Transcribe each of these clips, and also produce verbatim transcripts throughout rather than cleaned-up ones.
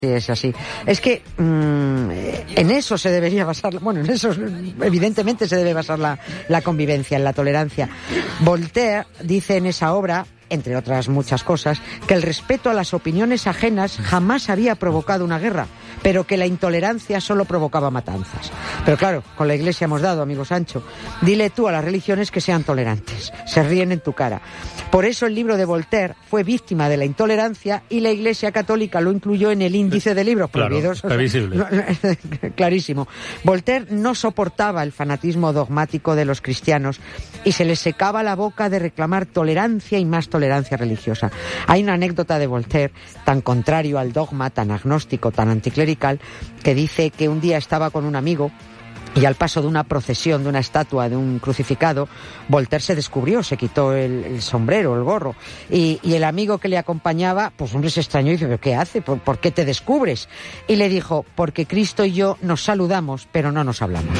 Sí, es así. Es que mmm, en eso se debería basar, bueno, en eso evidentemente se debe basar la, la convivencia, en la tolerancia. Voltaire dice en esa obra, entre otras muchas cosas, que el respeto a las opiniones ajenas jamás había provocado una guerra, pero que la intolerancia solo provocaba matanzas. Pero claro, con la Iglesia hemos dado, amigo Sancho. Dile tú a las religiones que sean tolerantes. Se ríen en tu cara. Por eso el libro de Voltaire fue víctima de la intolerancia y la Iglesia Católica lo incluyó en el índice de libros prohibidos. Claro, previsible. Clarísimo. Voltaire no soportaba el fanatismo dogmático de los cristianos y se les secaba la boca de reclamar tolerancia y más tolerancia religiosa. Hay una anécdota de Voltaire, tan contrario al dogma, tan agnóstico, tan anticlerical, que dice que un día estaba con un amigo y al paso de una procesión, de una estatua, de un crucificado, Voltaire se descubrió, se quitó el, el sombrero, el gorro, y, y el amigo que le acompañaba, pues hombre, se extrañó y dice, ¿pero qué hace? ¿Por, ¿Por qué te descubres? Y le dijo, porque Cristo y yo nos saludamos, pero no nos hablamos.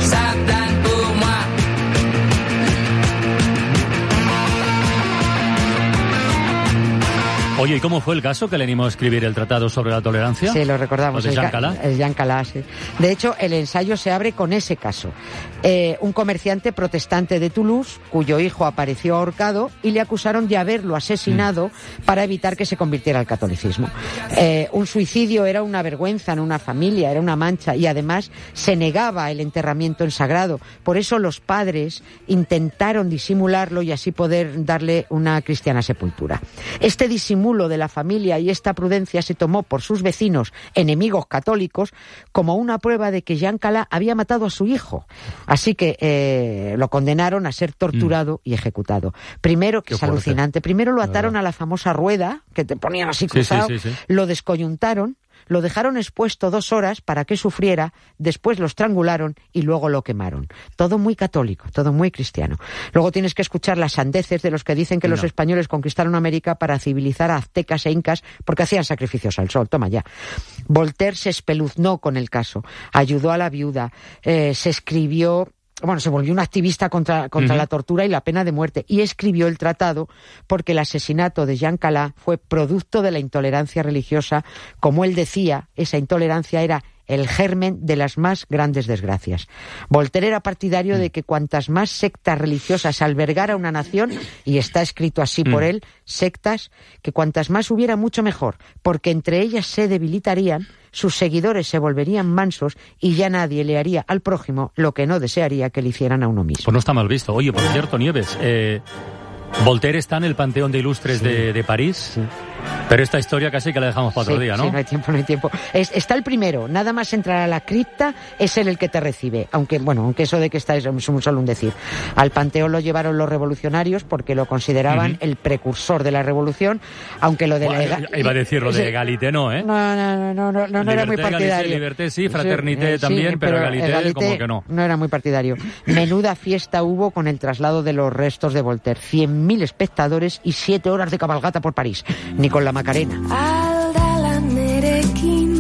Oye, ¿y cómo fue el caso que le animó a escribir el tratado sobre la tolerancia? Sí, lo recordamos. ¿Lo de Jean Calas? El Jean Calas, sí. De hecho, el ensayo se abre con ese caso. Eh, un comerciante protestante de Toulouse, cuyo hijo apareció ahorcado, y le acusaron de haberlo asesinado mm. para evitar que se convirtiera al catolicismo. Eh, un suicidio era una vergüenza en una familia, era una mancha, y además se negaba el enterramiento en sagrado. Por eso los padres intentaron disimularlo y así poder darle una cristiana sepultura. Este disimulo de la familia y esta prudencia se tomó por sus vecinos, enemigos católicos, como una prueba de que Jean Calas había matado a su hijo. Así que eh, lo condenaron a ser torturado mm. y ejecutado. Primero, que es fuerte. Alucinante, primero lo ataron a la famosa rueda, que te ponían así cruzado, sí, sí, sí, sí. Lo descoyuntaron, lo dejaron expuesto dos horas para que sufriera, después lo estrangularon y luego lo quemaron. Todo muy católico, todo muy cristiano. Luego tienes que escuchar las sandeces de los que dicen que no. los españoles conquistaron América para civilizar a aztecas e incas porque hacían sacrificios al sol. Toma ya. Voltaire se espeluznó con el caso, ayudó a la viuda, eh, se escribió... Bueno, se volvió un activista contra, contra uh-huh. la tortura y la pena de muerte y escribió el tratado porque el asesinato de Jean Calas fue producto de la intolerancia religiosa. Como él decía, esa intolerancia era el germen de las más grandes desgracias. Voltaire era partidario de que cuantas más sectas religiosas albergara una nación, y está escrito así por él, sectas, que cuantas más hubiera mucho mejor, porque entre ellas se debilitarían, sus seguidores se volverían mansos y ya nadie le haría al prójimo lo que no desearía que le hicieran a uno mismo. Pues no está mal visto. Oye, por cierto, Nieves, eh, Voltaire está en el Panteón de Ilustres sí. de, de París. Sí. Pero esta historia casi que la dejamos para sí, otro día, ¿no? Sí, no hay tiempo, no hay tiempo. Es, está el primero, nada más entrar a la cripta, es él el que te recibe. Aunque, bueno, aunque eso de que está es solo un decir. Al Panteón lo llevaron los revolucionarios porque lo consideraban uh-huh. el precursor de la revolución, aunque lo de bueno, la... Ega... Iba a decir lo de egalité, ¿no, eh? No, no, no, no, no, no era muy partidario. Liberté sí, fraternité sí, también, sí, pero, pero egalité, egalité como que no. No era muy partidario. Menuda fiesta hubo con el traslado de los restos de Voltaire. cien mil espectadores y siete horas de cabalgata por París. Ni con la Macarena. Aldala nerekin,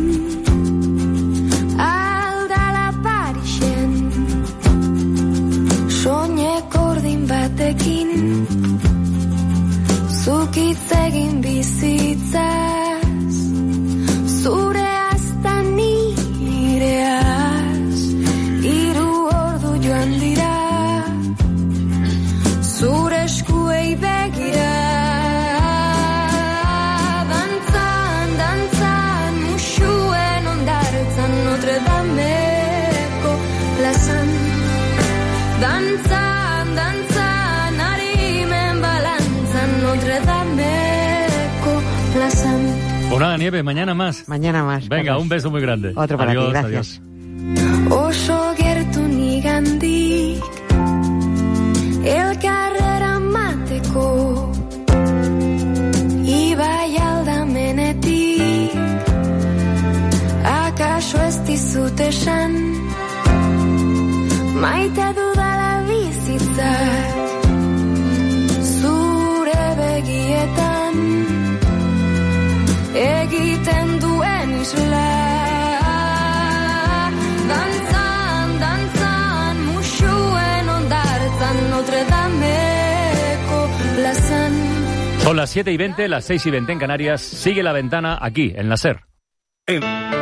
aldala Parisen, soñeko urdin batekin, zuk hitz egin bizitzaz, zure azta nireaz, hiru ordu joan dira, zure eskuei begira. Danzan, danzan, arimen balanzan, Notre Dameko plazan. Pues nada, Nieves, mañana más. Mañana más. Venga, un beso muy grande. Otro para adiós, ti, gracias. Adiós. Oso gertu nigandik, elkarrera mateko, ibai aldamenetik, akaso ez dizut esan, maite dudala bizitzak, zure begietan, egiten duen isla. Dantzan, dantzan, musuen ondartzan, Notre Dameko plazan. Son las siete y veinte, las seis y veinte en Canarias. Sigue La Ventana aquí, en la SER. En